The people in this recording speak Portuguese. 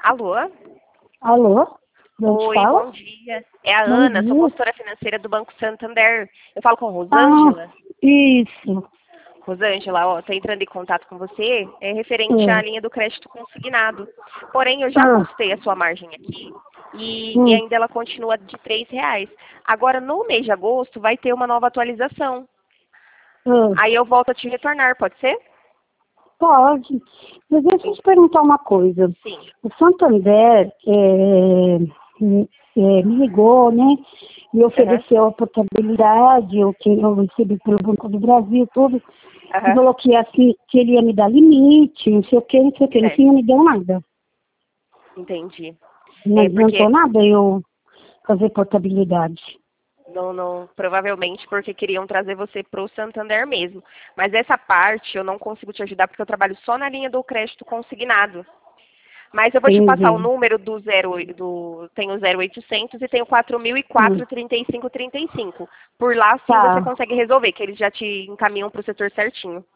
Alô? Alô? De onde Oi, fala? bom dia. É a Bom Ana, sou dia. consultora financeira do Banco Santander. Eu falo com a Ah, Rosângela. isso. Rosângela, ó, tô entrando em contato com você, referente à É. linha do crédito consignado. Porém, eu já Ah, ajustei a sua margem aqui e hum, ainda ela continua de R$ 3. Agora, no mês de agosto, vai ter uma nova atualização. ah. Aí eu volto a te retornar, pode ser? Pode. Mas deixa eu Sim. te perguntar uma coisa. Sim. O Santander me ligou, né? Me Aham. ofereceu a portabilidade, o que eu recebi pelo Banco do Brasil, tudo. E Aham. falou que, assim, que ele ia me dar limite, não sei o que, não sei o que. No fim, Certo. não me deu nada. Entendi. Não É adiantou porque nada eu fazer portabilidade. não, provavelmente porque queriam trazer você para o Santander mesmo. Mas essa parte eu não consigo te ajudar porque eu trabalho só na linha do crédito consignado. Mas eu vou te passar o Entendi. número do tem o 0800 e tem o Hum. 4004 3535. Por lá sim você Tá. consegue resolver, que eles já te encaminham para o setor certinho.